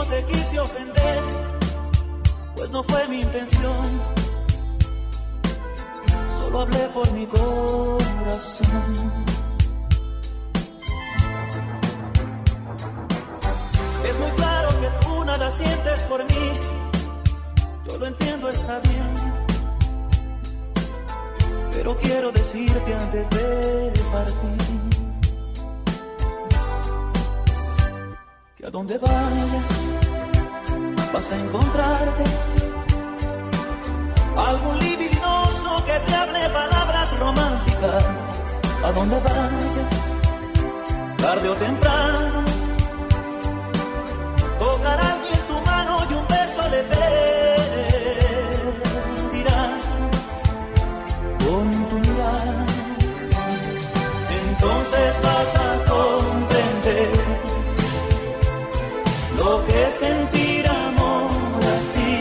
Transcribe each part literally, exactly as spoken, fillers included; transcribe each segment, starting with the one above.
no te quise ofender, pues no fue mi intención. Solo hablé por mi corazón. Es muy claro que tú nada sientes por mí. Yo lo entiendo, está bien. Pero quiero decirte antes de partir que a donde vayas vas a encontrarte algún libidinoso que te hable palabras románticas. A donde vayas, tarde o temprano, tocará alguien tu mano y un beso le pedirás con tu mirada. Entonces vas a comprender lo que es sentir amor así.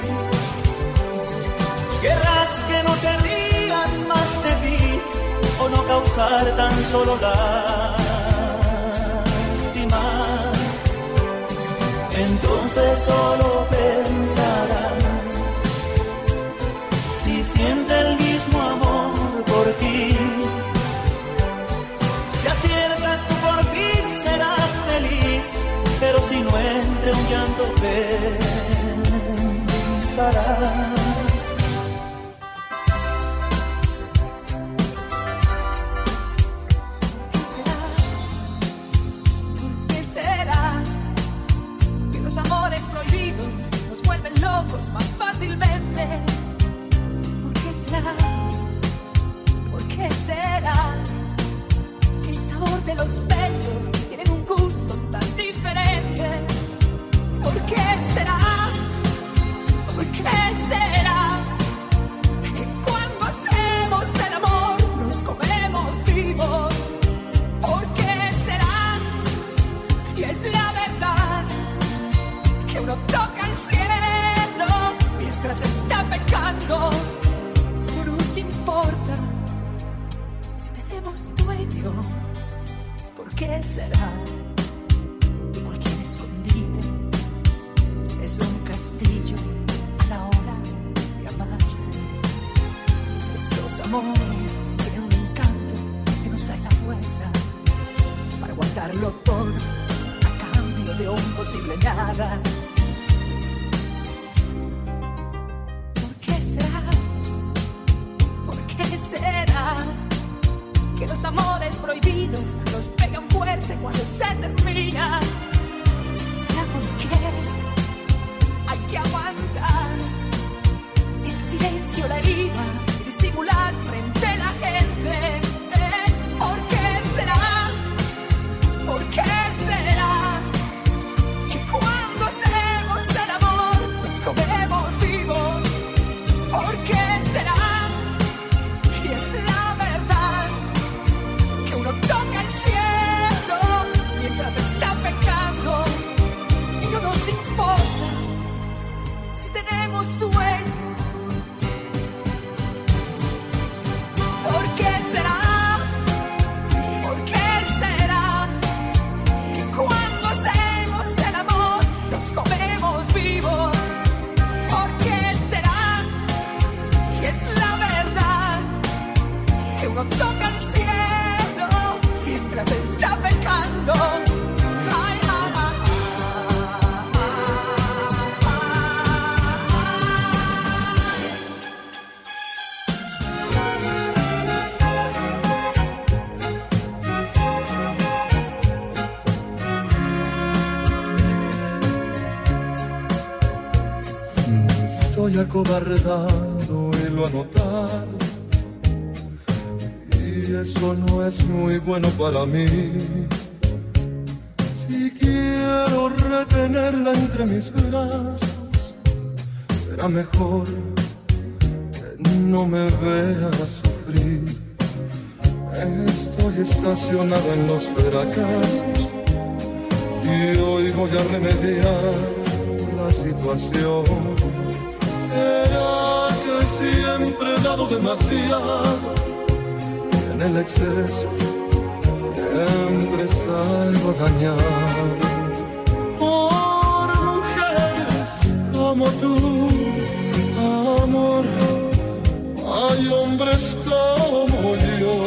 Querrás que no se rían más de ti o no causar tan solo lástima. Entonces solo pensarás si siente el mismo amor por ti. Si aciertas tú por fin serás feliz, pero si no entre un llanto pensarás. ¿Qué será? ¿Por qué será que los amores prohibidos nos vuelven locos más fácilmente? ¿Por qué será? ¿Por qué será que el sabor de los besos tienen un gusto tan diferente? ¿Por qué será? ¿Por qué será que cuando hacemos el amor nos comemos vivos? ¿Por qué será? Y es la verdad que uno toca el cielo mientras está pecando. No nos importa si tenemos dueño. ¿Por qué será? Y cualquier escondite es un castillo a la hora de amarse. Estos amores tienen un encanto que nos da esa fuerza para aguantarlo todo a cambio de un posible nada. ¿Por qué será? ¿Por qué será que los amores prohibidos nos pegan fuerte cuando se termina? ¿Será por qué hay que aguantar en silencio la herida y disimular frente a la gente? ¿Eh? ¿Por qué será? ¿Por qué será que cuando hacemos el amor nos comemos vivos? ¿Por qué será? Y es la verdad que uno toca el cielo mientras está pecando y no nos importa si tenemos dueño. ¿Por qué será? ¿Por qué será que cuando hacemos el amor nos comemos vivos? ¿Por qué será? Y es la verdad que uno toca el cielo mientras está pecando. Ay, ay, ay, Estoy acobardado y lo ha notado, y eso no es muy bueno para mí. Si quiero retenerla entre mis brazos, será mejor que no me vea sufrir. Estoy estacionado en los fracasos y hoy voy a remediar la situación. ¿Será que siempre he dado demasiado? En el exceso siempre salgo dañado. Por como tú, amor. Hay hombres como yo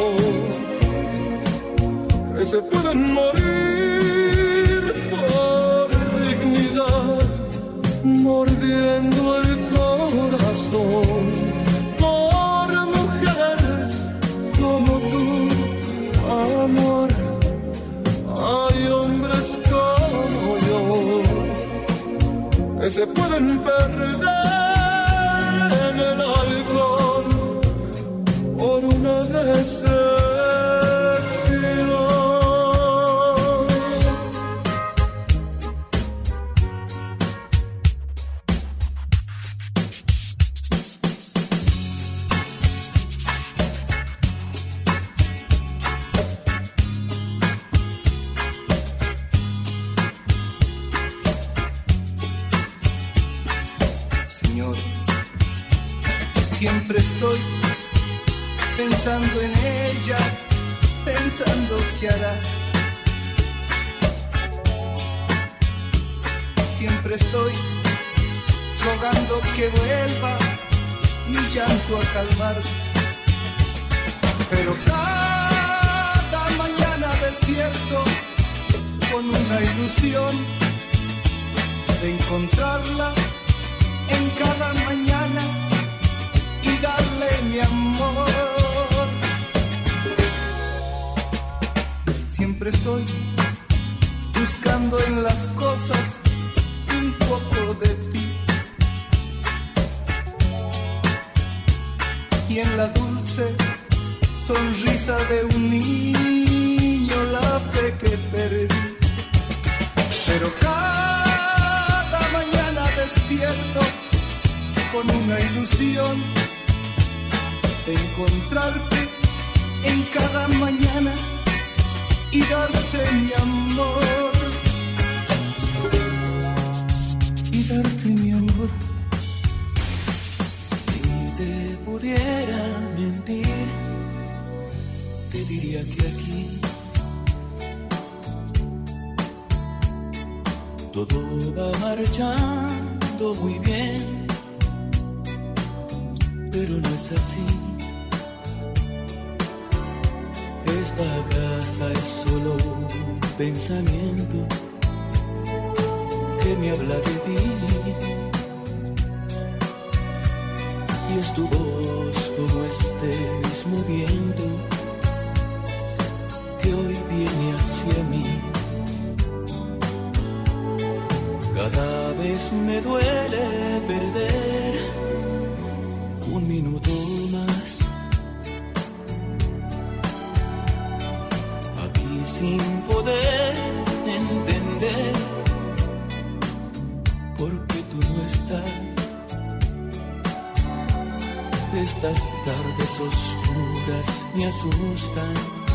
que se pueden morir por dignidad, mordiendo el corazón por mujeres como tú, amor. Hay hombres como yo que se pueden perder en el alcohol por una decepción. Señor, siempre estoy pensando en ella, pensando qué hará. Siempre estoy rogando que vuelva mi llanto a calmar. Pero cada mañana despierto con una ilusión de encontrarla en cada mañana y darle mi amor. Siempre estoy buscando en las cosas un poco de ti, y en la dulce sonrisa de un niño la fe que perdí. Pero cada mañana despierto con una ilusión de encontrarte en cada mañana y darte mi amor, y darte mi amor. Si te pudiera mentir, te diría que aquí todo va marchando muy bien, pero no es así. Esta casa es solo un pensamiento que me habla de ti, y es tu voz como este mismo viento que hoy viene hacia mí. Cada vez me duele perder un minuto más aquí sin poder entender por qué tú no estás. Estas tardes oscuras me asustan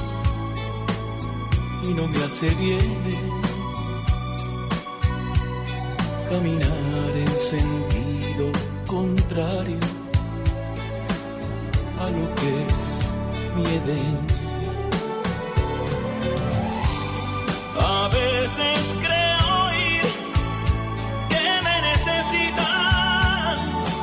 y no me hace bien caminar en sentido contrario a lo que es mi Edén. A veces creo oír que me necesitas,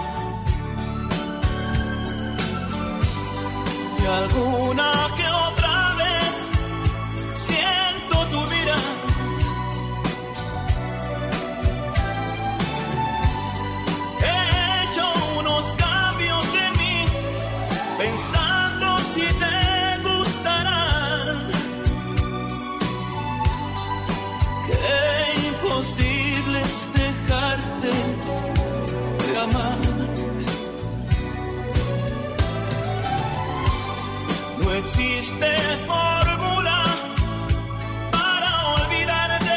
y alguna que otra vez siento tu mirada. Pensando si te gustará, qué imposible es dejarte de amar. No existe fórmula para olvidarte.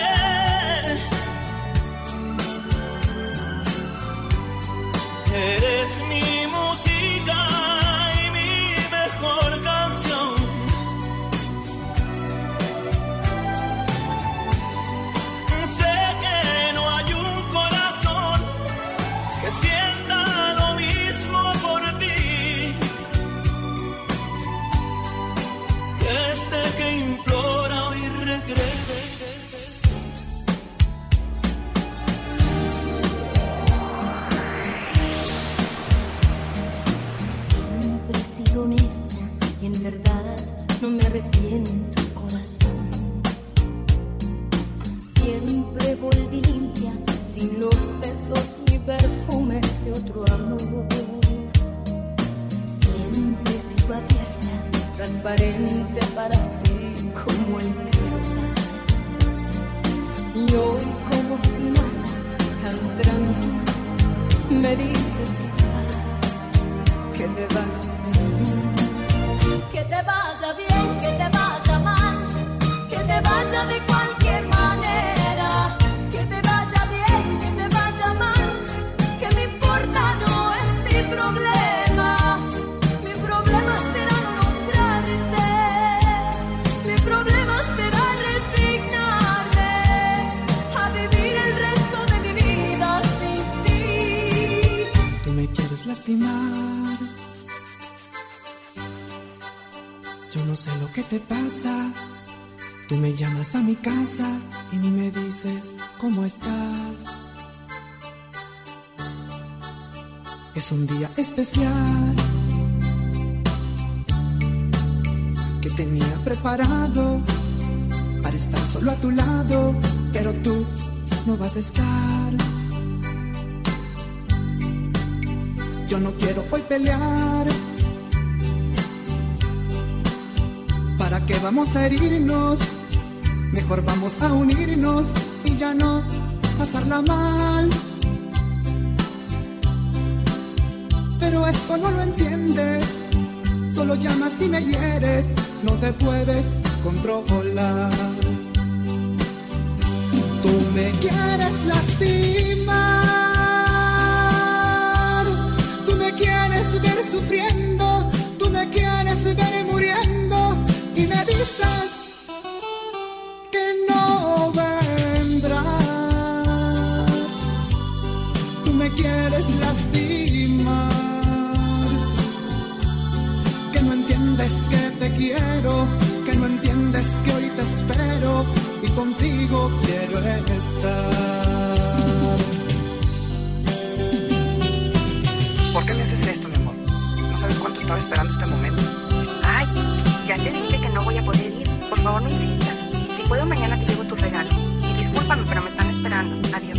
Eres mi música, canción. Sé que no hay un corazón que sienta lo mismo por ti, que este que implora hoy regrese. no me arrepiento, corazón. Siempre volví limpia, sin los besos ni perfumes de otro amor. Siempre sigo abierta, transparente para ti como el cristal. Y hoy como si nada, tan tranquila, me dices que te vas, que te vas de mí. Que te vaya bien, que te vaya mal, que te vaya de cualquier manera. Que te vaya bien, que te vaya mal, que me importa no es mi problema. Mi problema será no nombrarte, mi problema será resignarme a vivir el resto de mi vida sin ti. Tú me quieres lastimar, yo no sé lo que te pasa. Tú me llamas a mi casa y ni me dices cómo estás. Es un día especial que tenía preparado para estar solo a tu lado, pero tú no vas a estar. Yo no quiero hoy pelear. ¿Para qué vamos a herirnos? Mejor vamos a unirnos y ya no pasarla mal. Pero esto no lo entiendes, solo llamas y me hieres, no te puedes controlar. Tú me quieres lastimar, tú me quieres ver sufriendo, tú me quieres ver muriendo. Y me dices que no vendrás. Tú me quieres lastimar, que no entiendes que te quiero, que no entiendes que hoy te espero y contigo quiero estar. ¿Por qué me haces esto, mi amor? No sabes cuánto estaba esperando este momento. Ay, ya te dije que no voy a poder ir. Por favor, no insistas. Si puedo, mañana te llevo tu regalo. Y discúlpame, pero me están esperando. Adiós.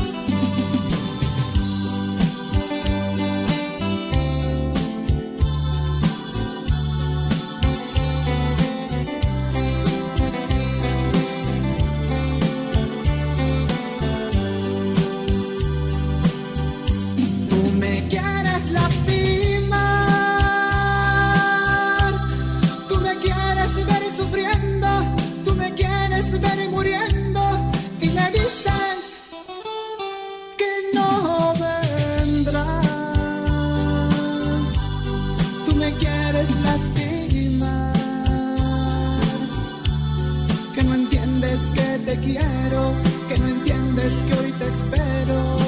Tú me quieres lastimar, tú me quieres ver sufriendo, tú me quieres ver muriendo y me dices que no vendrás. Tú me quieres lastimar, que no entiendes que te quiero, que no entiendes que hoy te espero.